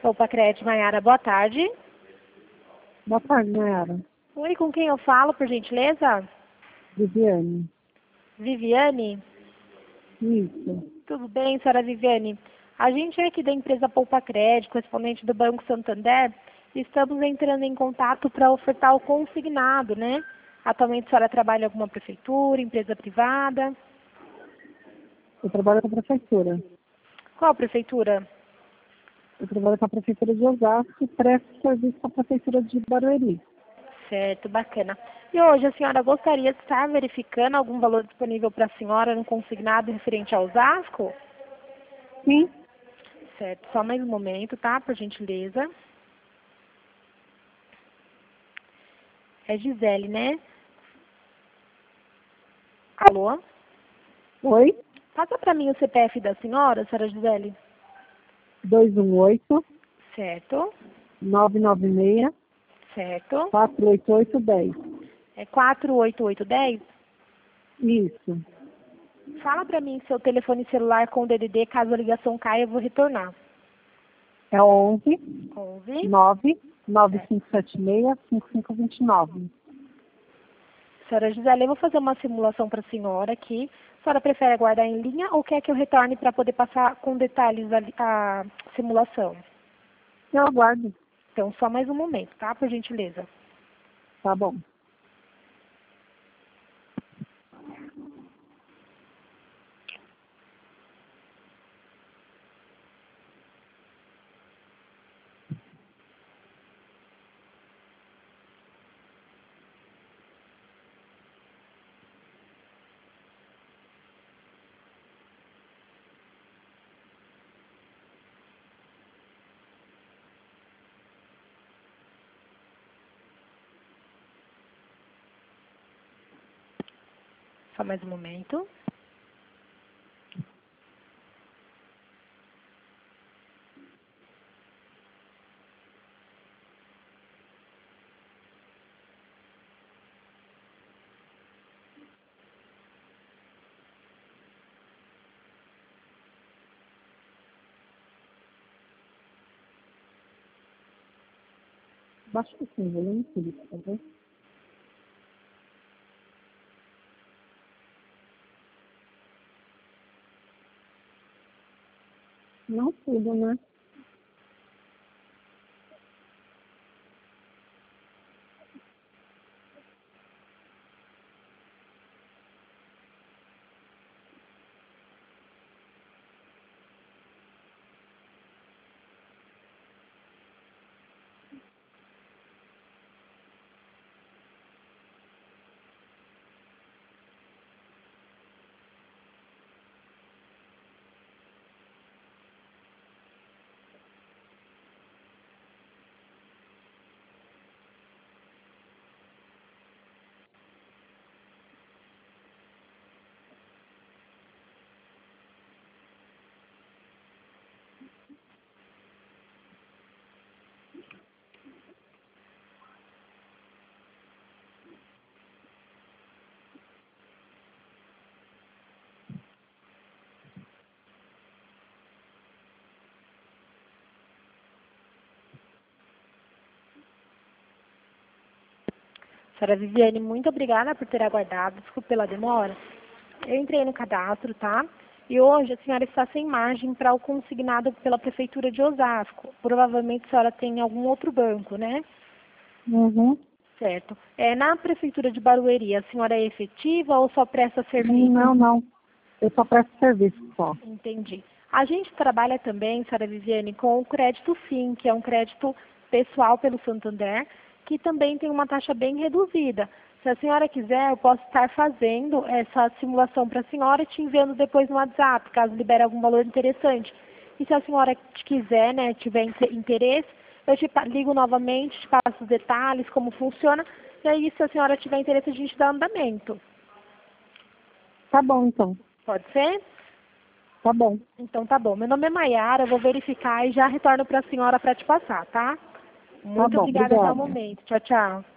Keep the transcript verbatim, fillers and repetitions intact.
Opa, Crédito Maiara, boa tarde. Boa tarde, Nayara. Oi, com quem eu falo, por gentileza? Viviane. Viviane? Isso. Tudo bem, senhora Viviane? A gente é aqui da empresa Poupa Crédito, correspondente do Banco Santander, e estamos entrando em contato para ofertar o consignado, né? Atualmente a senhora trabalha em alguma prefeitura, empresa privada? Eu trabalho com a prefeitura. Qual prefeitura? Eu trabalho com a prefeitura de Osasco e presto serviço com a prefeitura de Barueri. Certo, bacana. E hoje a senhora gostaria de estar verificando algum valor disponível para a senhora no consignado referente ao Osasco? Sim. Certo, só mais um momento, tá? Por gentileza. É Gisele, né? Alô? Oi? Passa para mim o C P F da senhora, senhora Gisele. dois um oito, Certo, nove nove seis, certo. quatro oito oito, dez. É quatro oito oito um zero? Isso. Fala para mim seu telefone celular com D D D, caso a ligação caia, eu vou retornar. É onze, onze. nove, nove cinco sete seis, cinco cinco dois nove. Senhora Gisele, eu vou fazer uma simulação para a senhora aqui. A senhora prefere aguardar em linha ou quer que eu retorne para poder passar com detalhes a, a simulação? Eu aguardo. Então, só mais um momento, tá? Por gentileza. Tá bom. Só mais um momento. Baixa um pouquinho o volume, Felipe, por favor. Não tudo, né? Senhora Viviane, muito obrigada por ter aguardado. Desculpe pela demora. Eu entrei no cadastro, tá? E hoje a senhora está sem margem para o consignado pela Prefeitura de Osasco. Provavelmente a senhora tem algum outro banco, né? Uhum. Certo. É, na Prefeitura de Barueri, a senhora é efetiva ou só presta serviço? Não, não. Eu só presto serviço só. Entendi. A gente trabalha também, senhora Viviane, com o crédito Sim, que é um crédito pessoal pelo Santander, que também tem uma taxa bem reduzida. Se a senhora quiser, eu posso estar fazendo essa simulação para a senhora e te enviando depois no WhatsApp, caso libere algum valor interessante. E se a senhora quiser, né, tiver inte- interesse, eu te pa- ligo novamente, te passo os detalhes, como funciona, e aí se a senhora tiver interesse, a gente dá andamento. Tá bom, então. Pode ser? Tá bom. Então tá bom. Meu nome é Maiara, eu vou verificar e já retorno para a senhora para te passar, tá? Tá Muito bom. obrigada até o Obrigada. momento. Tchau, tchau.